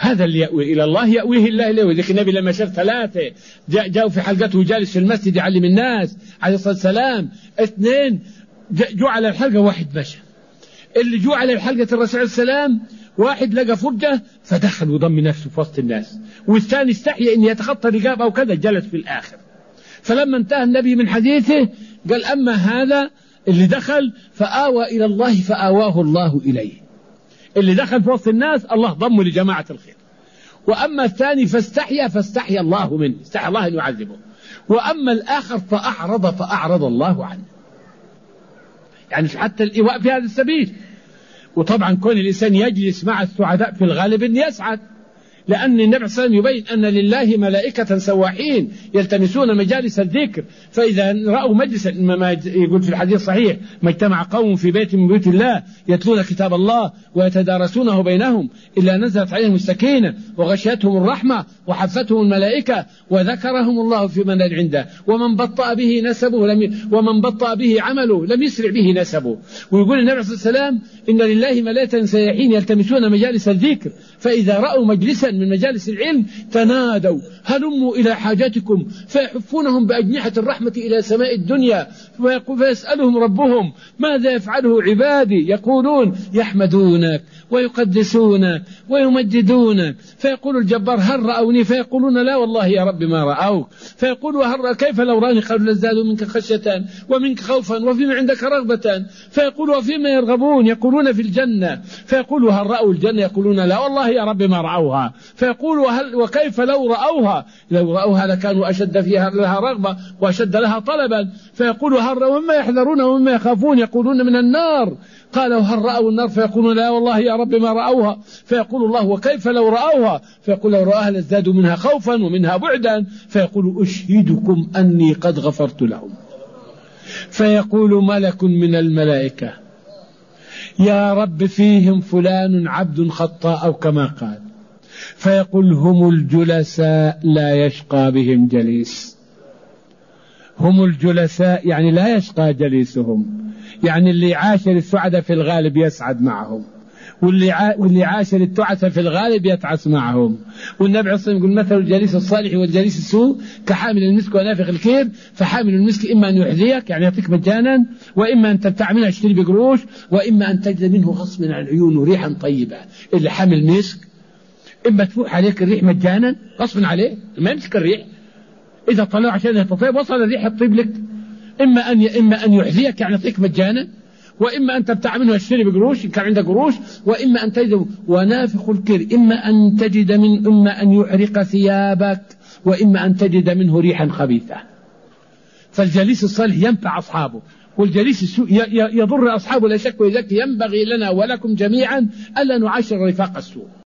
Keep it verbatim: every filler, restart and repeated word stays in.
هذا اللي يأوي إلى الله يأويه الله إليه. ذلك النبي لما شاف ثلاثة جاءوا في حلقته جالس في المسجد يعلم الناس عليه الصلاة والسلام، اثنين جو على الحلقة واحد مشى، اللي جو على حلقة الرسول عليه السلام واحد لقى فرجة فدخل وضم نفسه في وسط الناس، والثاني استحيا أن يتخطى رقابه أو كذا جلس في الآخر. فلما انتهى النبي من حديثه قال أما هذا اللي دخل فآوى إلى الله فآواه الله إليه، اللي دخل في وسط الناس الله ضمه لجماعة الخير، وأما الثاني فاستحيا فاستحيا الله منه، استحيا الله أن يعذبه، وأما الآخر فأعرض فأعرض الله عنه. يعني حتى الإيواء في هذا السبيل. وطبعا كون الإنسان يجلس مع السعداء في الغالب أن يسعد، لأن النبي صلى الله عليه وسلم يبين أن لله ملائكة سواحين يلتمسون مجالس الذكر، فإذا رأوا مجلسا ما يقول في الحديث الصحيح ما اجتمع قوم في بيت من بيوت الله يتلون كتاب الله ويتدارسونه بينهم إلا نزلت عليهم السكينة وغشيتهم الرحمة وحفتهم الملائكة وذكرهم الله في من عنده، ومن بطأ به نسبه لم ومن بطأ به عمله لم يسرع به نسبه. ويقول النبي صلى الله عليه وسلم إن لله ملائكة سواحين يلتمسون مجالس الذكر، فإذا رأوا مجلسا من مجالس العلم تنادوا هلموا إلى حاجاتكم، فيحفونهم بأجنحة الرحمة إلى سماء الدنيا، فيسألهم ربهم ماذا يفعله عبادي، يقولون يحمدونك ويقدسونك ويمجدونك، فيقول الجبار هل رأوني، فيقولون لا والله يا رب ما رأوك، فيقول هل كيف لو رأني قالوا لازدادوا منك خشية ومنك خوفا وفيما عندك رغبة، فيقول وفيما يرغبون يقولون في الجنة، فيقول هل رأوا الجنة يقولون لا والله يا رب ما رأوها، فيقول وهل وكيف لو رأوها، لو رأوها لكانوا أشد فيها لها رغبة وأشد لها طلبا، فيقول هل رأوا مما يحذرون ومما يخافون يقولون من النار، قالوا هل رأوا النار فيقولون لا والله يا رب ما رأوها، فيقول الله وكيف لو رأوها، فيقول لو رأوها لازدادوا منها خوفا ومنها بعدا، فيقول أشهدكم أني قد غفرت لهم. فيقول ملك من الملائكة يا رب فيهم فلان عبد خطاء أو كما قال، فيقول هم الجلساء لا يشقى بهم جليس. هم الجلساء يعني لا يشقى جليسهم، يعني اللي عاشر السعداء في الغالب يسعد معهم، واللي ع... واللي عاشر التعس في الغالب يتعس معهم. والنبي عليه الصلاة والسلام يقول مثل الجليس الصالح والجليس السوء كحامل المسك ونافخ الكير، فحامل المسك إما أن يحذيك يعني يعطيك مجانا، وإما أن تبتاع منه اشتري بقروش، وإما أن تجد منه غصب عن العيون وريحا طيبة. اللي حامل مسك إما تفوح عليك الريح مجانا غصب عليه ما يمسك الريح، إذا طلع عشان يتطيب وصل الريح الطيب لك، إما أن إما أن يحذيك يعني يعطيك مجانا، وإما أن تبتاع منه الشري بقروش إن كان عندك قروش، وإما أن تجد ونافخ الكر إما أن تجد من إما أن يحرق ثيابك، وإما أن تجد منه ريحا خبيثة. فالجليس الصالح ينفع أصحابه، والجليس السوء يضر أصحابه لا شك، ويزكي. ينبغي لنا ولكم جميعا ألا نعاشر رفاق السوء.